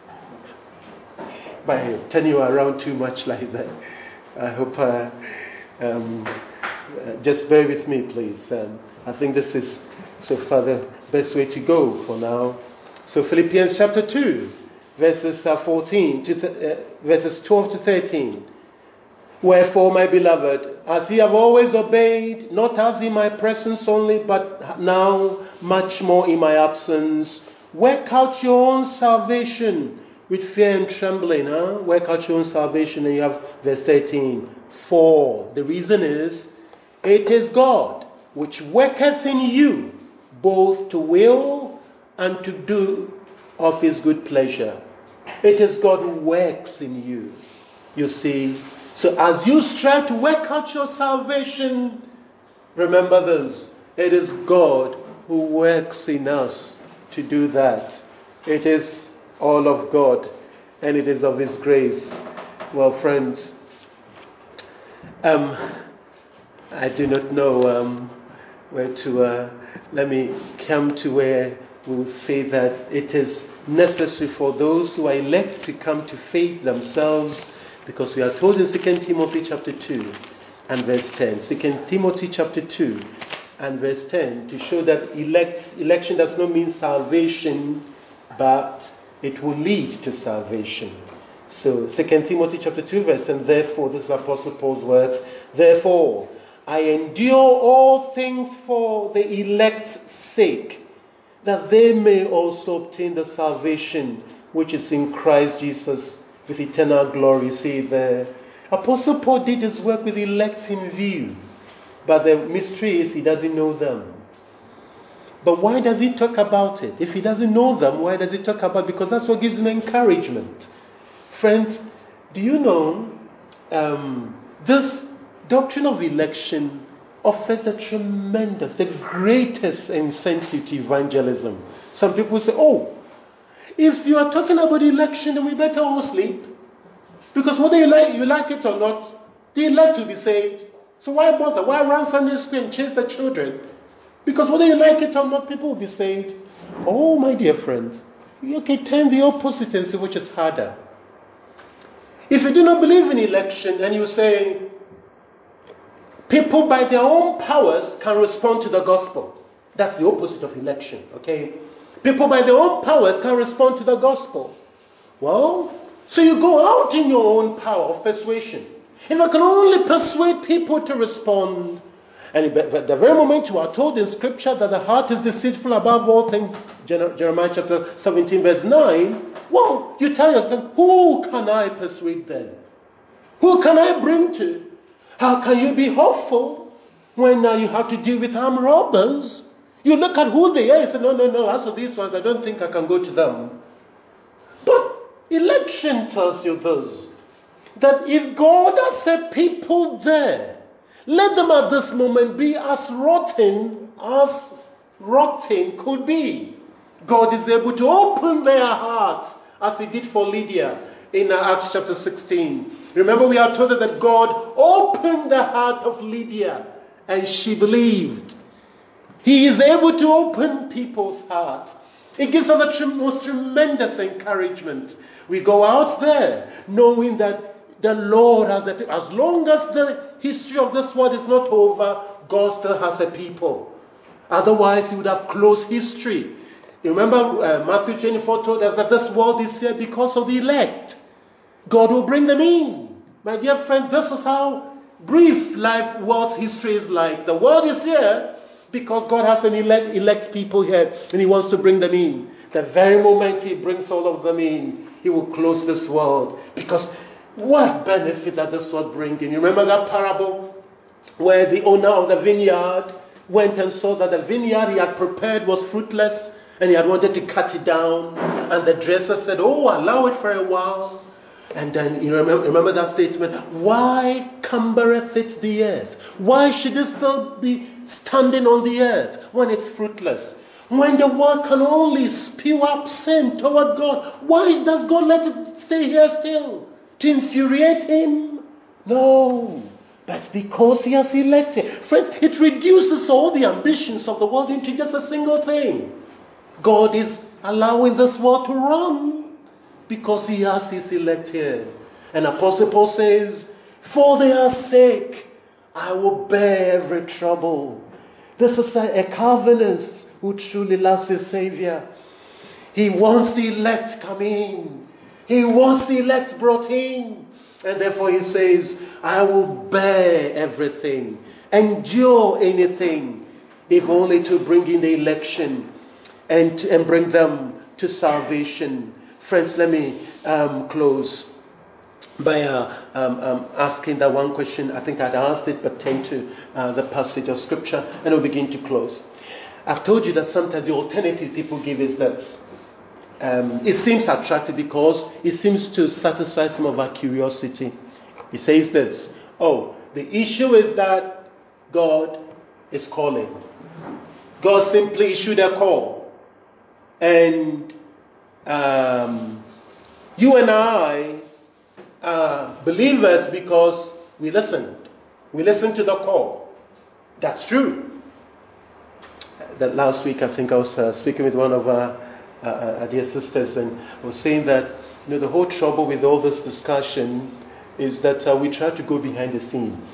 by turning you around too much like that. I hope, uh, um, uh, just bear with me, please. Um, I think this is so far the best way to go for now. So Philippians chapter two, verses uh, fourteen to th- uh, verses twelve to thirteen. Wherefore, my beloved, as ye have always obeyed, not as in my presence only, but now much more in my absence, work out your own salvation with fear and trembling. Huh? Work out your own salvation, and you have verse thirteen. For the reason is, it is God which worketh in you both to will and to do of his good pleasure. It is God who works in you. You see, so as you strive to work out your salvation, remember this. It is God who works in us to do that. It is all of God, and it is of his grace. Well, friends, um, I do not know um, where to... Uh, let me come to where we will say that it is necessary for those who are elect to come to faith themselves, because we are told in Second Timothy chapter two and verse ten. Second Timothy chapter two and verse ten, to show that elect, election does not mean salvation, but it will lead to salvation. So Second Timothy chapter two verse ten, therefore, this is Apostle Paul's words, therefore, I endure all things for the elect's sake, that they may also obtain the salvation which is in Christ Jesus with eternal glory. See, the Apostle Paul did his work with the elect in view, but the mystery is he doesn't know them. But why does he talk about it? If he doesn't know them, why does he talk about it? Because that's what gives him encouragement. Friends, do you know um, this doctrine of election offers the tremendous, the greatest incentive to evangelism. Some people say, oh, if you are talking about election, then we better all sleep. Because whether you like, you like it or not, the elect will be saved. So why bother? Why run Sunday school and chase the children? Because whether you like it or not, people will be saved. Oh, my dear friends, you can turn the opposite and see which is harder. If you do not believe in election and you say, people by their own powers can respond to the gospel. That's the opposite of election, okay? People by their own powers can respond to the gospel. Well, so you go out in your own power of persuasion. If I can only persuade people to respond, and at the very moment you are told in Scripture that the heart is deceitful above all things, Jeremiah chapter seventeen verse nine, well, you tell yourself, who can I persuade then? Who can I bring to? How can you be hopeful when uh, you have to deal with armed robbers? You look at who they are and say, no, no, no, as for these ones, I don't think I can go to them. But election tells you this, that if God has set people there, let them at this moment be as rotten as rotten could be. God is able to open their hearts as he did for Lydia in uh, Acts chapter sixteen. Remember, we are told that God opened the heart of Lydia and she believed. He is able to open people's heart. It gives us the most tremendous encouragement. We go out there knowing that the Lord has a people. As long as the history of this world is not over, God still has a people. Otherwise, he would have closed history. You remember uh, Matthew twenty-four told us that this world is here because of the elect. God will bring them in. My dear friend, this is how brief life world's history is like. The world is here because God has an elect, elect people here and he wants to bring them in. The very moment he brings all of them in, he will close this world. Because what benefit that this world brings in? You remember that parable where the owner of the vineyard went and saw that the vineyard he had prepared was fruitless and he had wanted to cut it down. And the dresser said, oh, allow it for a while. And then you remember, remember that statement, why cumbereth it the earth? Why should it still be standing on the earth when it's fruitless? When the world can only spew up sin toward God, why does God let it stay here still? To infuriate him? No. That's because he has elected. Friends, it reduces all the ambitions of the world into just a single thing. God is allowing this world to run because he has his elect here. And Apostle Paul says, for their sake, I will bear every trouble. This is a, a Calvinist who truly loves his Savior. He wants the elect come in. He wants the elect brought in. And therefore he says, I will bear everything, endure anything, if only to bring in the election and, and bring them to salvation. Friends, let me um, close by uh, um, um, asking that one question. I think I'd asked it pertain to uh, the passage of Scripture, and we'll begin to close. I've told you that sometimes the alternative people give is this. Um, it seems attractive because it seems to satisfy some of our curiosity. He says this, oh, the issue is that God is calling. God simply issued a call. And um, you and I are believers because we listened. We listened to the call. That's true. That last week, I think I was uh, speaking with one of our uh, uh, dear sisters, and I was saying that, you know, the whole trouble with all this discussion is that uh, we try to go behind the scenes.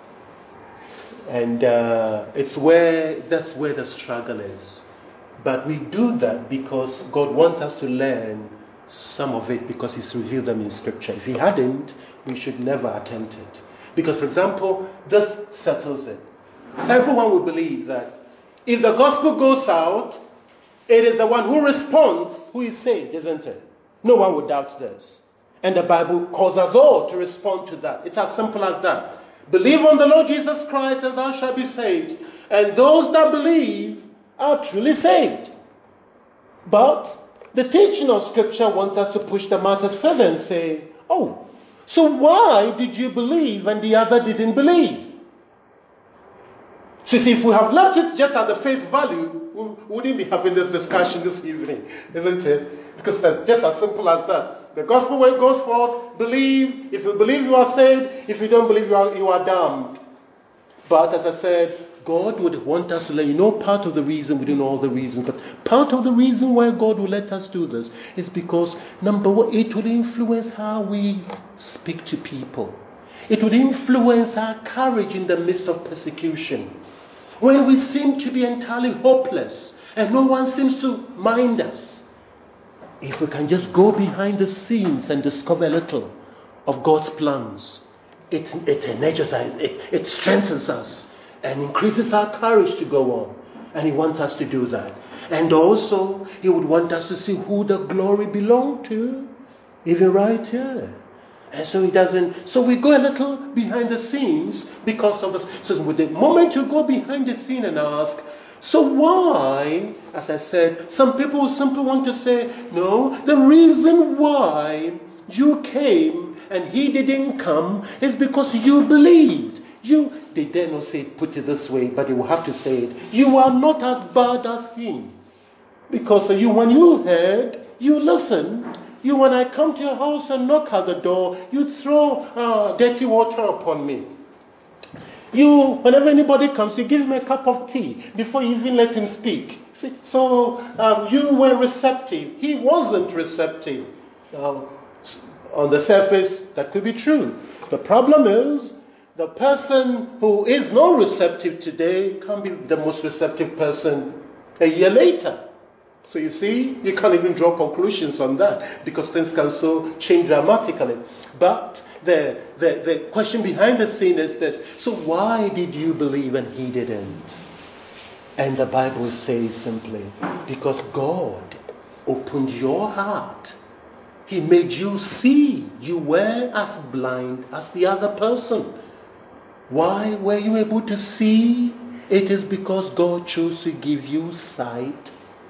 And uh, it's where, that's where the struggle is. But we do that because God wants us to learn some of it because He's revealed them in Scripture. If He hadn't, we should never attempt it. Because, for example, this settles it. Everyone will believe that if the gospel goes out, it is the one who responds who is saved, isn't it? No one would doubt this. And the Bible calls us all to respond to that. It's as simple as that. Believe on the Lord Jesus Christ and thou shalt be saved. And those that believe are truly saved. But the teaching of Scripture wants us to push the matters further and say, oh, so why did you believe and the other didn't believe? So see, if we have left it just at the face value, we wouldn't be having this discussion this evening, isn't it? Because it's just as simple as that. The gospel way goes forth, believe. If you believe, you are saved. If you don't believe, you are, you are damned. But as I said, God would want us to let you know part of the reason, we don't know all the reasons, but part of the reason why God will let us do this is because, number one, it will influence how we speak to people. It would influence our courage in the midst of persecution. When we seem to be entirely hopeless and no one seems to mind us, if we can just go behind the scenes and discover a little of God's plans, it, it energizes, it, it strengthens us and increases our courage to go on. And He wants us to do that. And also, He would want us to see who the glory belonged to, even right here. And so He doesn't, so we go a little behind the scenes because of this. So with the moment you go behind the scene and ask, so why, as I said, some people simply want to say, no, the reason why you came and he didn't come is because you believed. You, they dare not say it, put it this way, but they will have to say it. You are not as bad as him. Because you, when you heard, you listened, You, when I come to your house and knock at the door, you throw uh, dirty water upon me. You, whenever anybody comes, you give him a cup of tea before you even let him speak. See? So um, you were receptive. He wasn't receptive. Now, on the surface, that could be true. The problem is, the person who is not receptive today can be the most receptive person a year later. So you see, you can't even draw conclusions on that because things can so change dramatically. But the, the, the question behind the scene is this. So why did you believe and he didn't? And the Bible says simply, because God opened your heart. He made you see. You were as blind as the other person. Why were you able to see? It is because God chose to give you sight,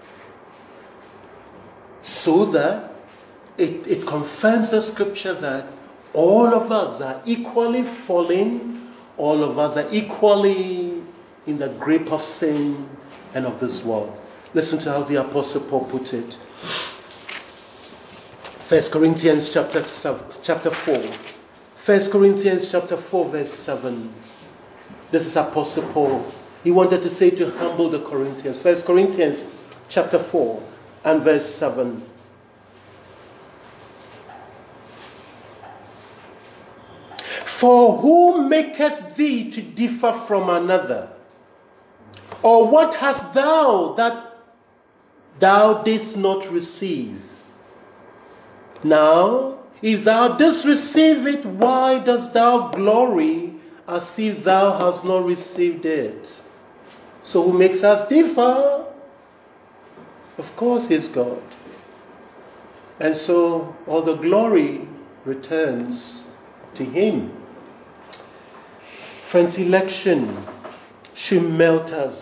so that it, it confirms the scripture that all of us are equally falling, all of us are equally in the grip of sin and of this world. Listen to how the Apostle Paul put it. First Corinthians chapter seven, chapter four. First Corinthians chapter four, verse seven. This is Apostle Paul. He wanted to say to humble the Corinthians. First Corinthians chapter four and verse seven. For who maketh thee to differ from another? Or what hast thou that thou didst not receive? Now, if thou didst receive it, why dost thou glory as if thou hast not received it? So who makes us differ? Of course, is God. And so all the glory returns to him. Friends, election should melt us.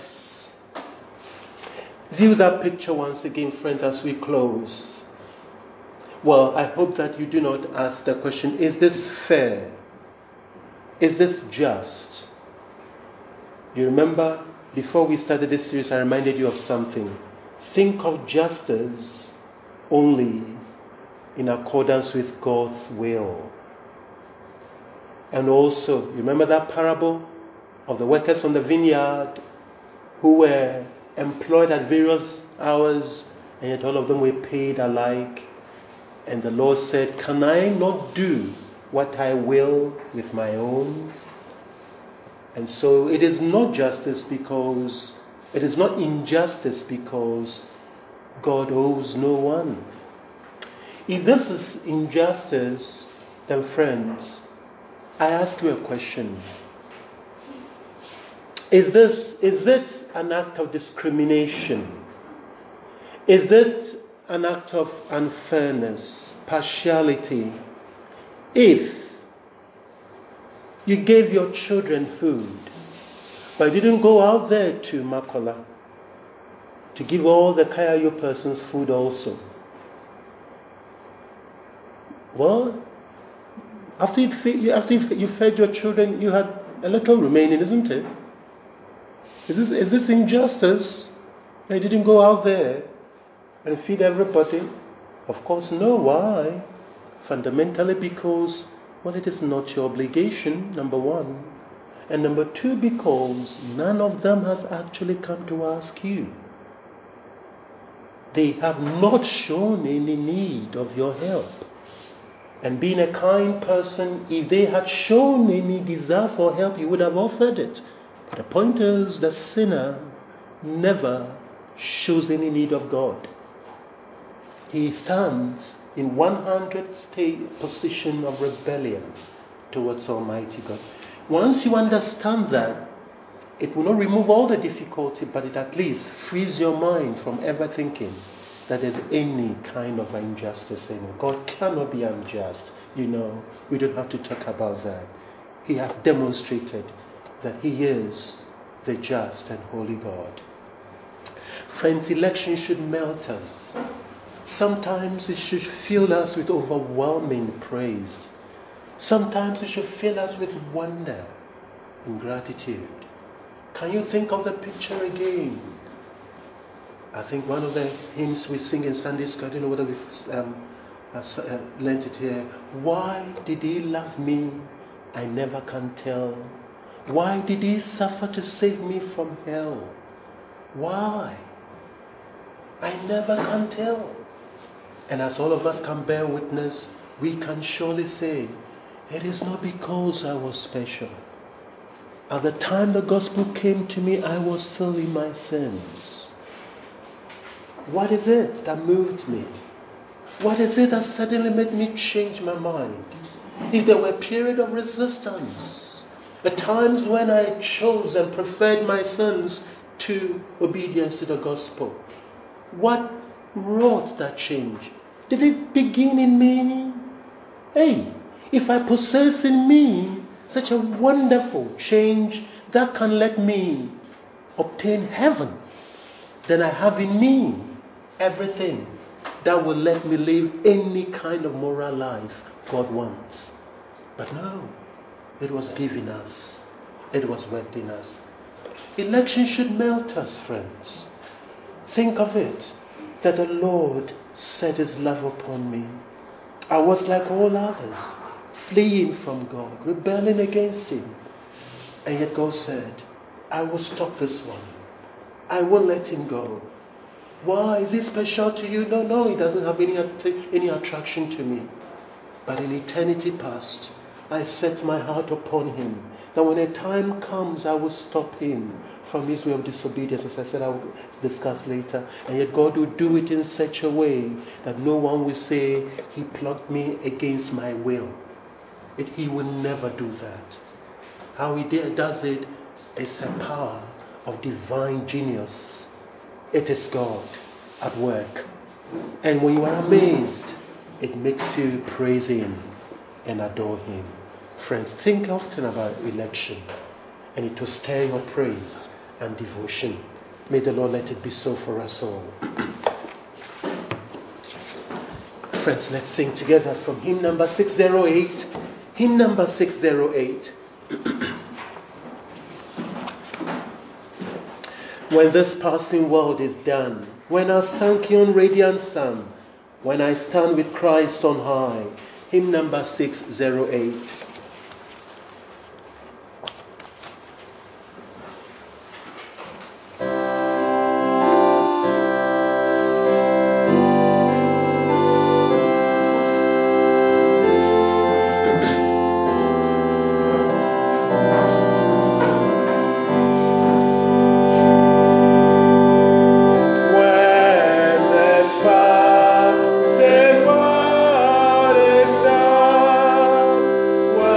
View that picture once again, friends, as we close. Well, I hope that you do not ask the question, is this fair? Is this just? You remember, before we started this series, I reminded you of something. Think of justice only in accordance with God's will. And also, you remember that parable of the workers on the vineyard who were employed at various hours, and yet all of them were paid alike. And the Lord said, can I not do what I will with my own? And so it is not justice because, it is not injustice because God owes no one. If this is injustice, then friends, I ask you a question. Is this, is it an act of discrimination? Is it an act of unfairness, partiality, if you gave your children food, but you didn't go out there to Makola to give all the Kayayo persons food also? Well, after you feed, after you fed your children, you had a little remaining, isn't it? Is this, is this injustice? They didn't go out there and feed everybody? Of course, no. Why? Fundamentally because, well, it is not your obligation, number one. And number two, because none of them has actually come to ask you. They have not shown any need of your help. And being a kind person, if they had shown any desire for help, you would have offered it. The point is, the sinner never shows any need of God. He stands in one hundred state position of rebellion towards Almighty God. Once you understand that, it will not remove all the difficulty, but it at least frees your mind from ever thinking that there's any kind of injustice in it. God cannot be unjust. You know, we don't have to talk about that. He has demonstrated that He is the just and holy God. Friends, election should melt us. Sometimes it should fill us with overwhelming praise. Sometimes it should fill us with wonder and gratitude. Can you think of the picture again? I think one of the hymns we sing in Sunday school, I don't know whether we um, I uh, learned it here. Why did he love me? I never can tell. Why did he suffer to save me from hell? Why? I never can tell. And as all of us can bear witness, we can surely say, it is not because I was special. At the time the gospel came to me, I was still in my sins. What is it that moved me? What is it that suddenly made me change my mind? If there were a period of resistance, the times when I chose and preferred my sins to obedience to the gospel, what wrought that change? Did it begin in me? Hey, if I possess in me such a wonderful change that can let me obtain heaven, then I have in me everything that will let me live any kind of moral life God wants. But no, it was given us. It was worked in us. Election should melt us, friends. Think of it, that the Lord set his love upon me. I was like all others, fleeing from God, rebelling against him. And yet God said, I will stop this one. I will let him go. Why? Is he special to you? No, no, he doesn't have any, any attraction to me. But in eternity past, I set my heart upon him, that when a time comes, I will stop him from his way of disobedience, as I said I will discuss later. And yet God will do it in such a way that no one will say he plucked me against my will. It, he will never do that. How he did, does it is a power of divine genius. It is God at work. And when you are amazed, it makes you praise him and adore him. Friends, think often about election, and it will stir your praise and devotion. May the Lord let it be so for us all. Friends, let's sing together from hymn number six oh eight. Hymn number six oh eight. When this passing world is done, when our Sanchion radiant sun, when I stand with Christ on high. Hymn number six oh eight. When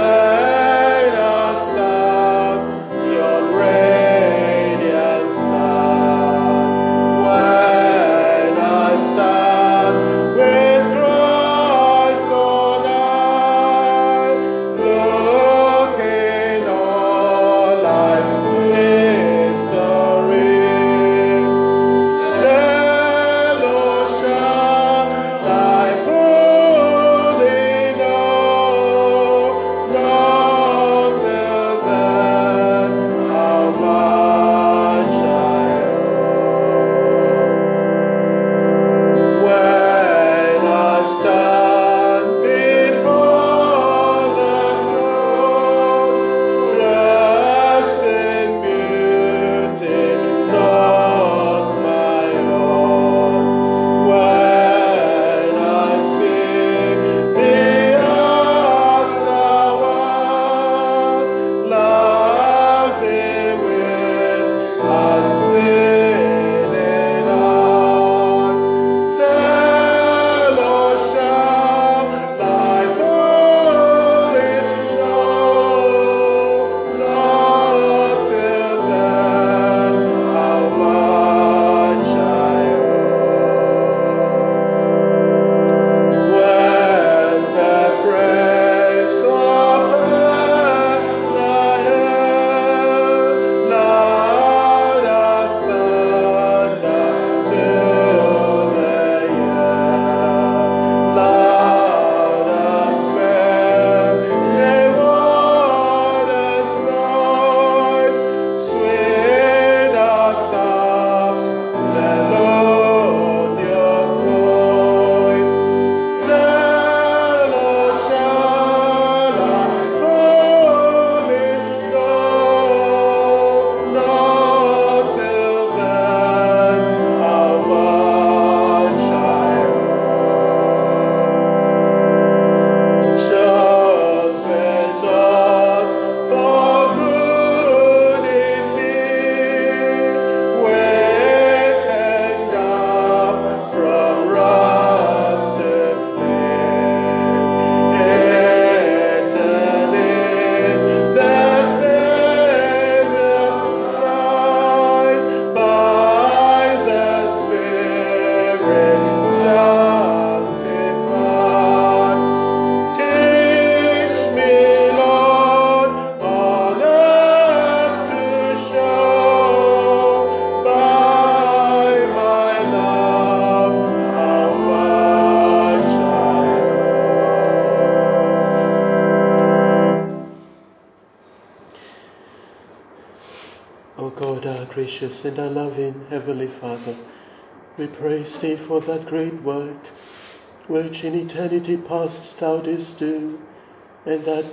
God, our gracious and our loving Heavenly Father, we praise Thee for that great work which in eternity past Thou didst do, and that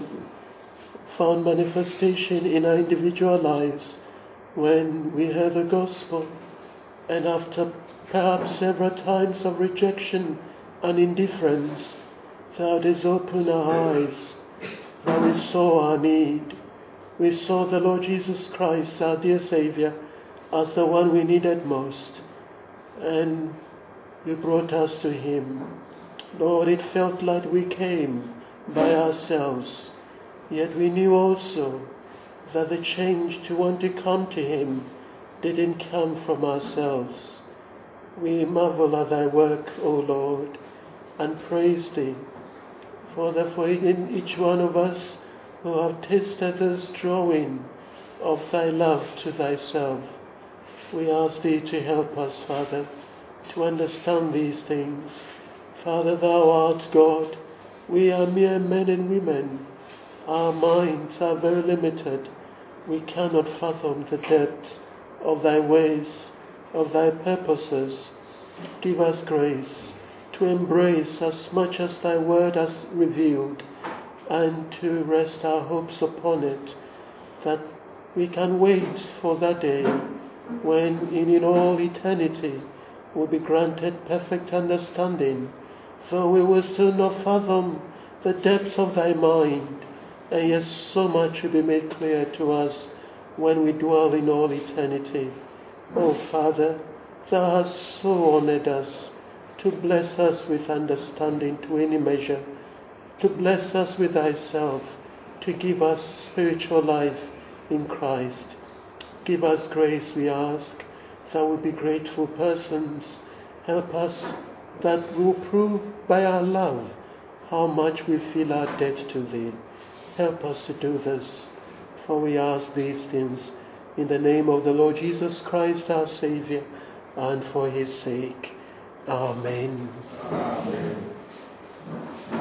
found manifestation in our individual lives when we heard the gospel, and after perhaps several times of rejection and indifference, Thou didst open our eyes, that we saw our need. We saw the Lord Jesus Christ, our dear Saviour, as the one we needed most, and You brought us to Him. Lord, it felt like we came by ourselves, yet we knew also that the change to want to come to Him didn't come from ourselves. We marvel at Thy work, O Lord, and praise Thee. Father, for in each one of us who have tasted this drawing of Thy love to Thyself, we ask Thee to help us, Father, to understand these things. Father, Thou art God. We are mere men and women. Our minds are very limited. We cannot fathom the depths of Thy ways, of Thy purposes. Give us grace to embrace as much as Thy word has revealed, and to rest our hopes upon it, that we can wait for that day when in all eternity will be granted perfect understanding, though we will still not fathom the depths of Thy mind, and yet so much will be made clear to us when we dwell in all eternity. O Father, Thou hast so honored us to bless us with understanding to any measure, to bless us with Thyself, to give us spiritual life in Christ. Give us grace, we ask, that we be grateful persons. Help us that we will prove by our love how much we feel our debt to Thee. Help us to do this, for we ask these things in the name of the Lord Jesus Christ, our Saviour, and for His sake. Amen. Amen.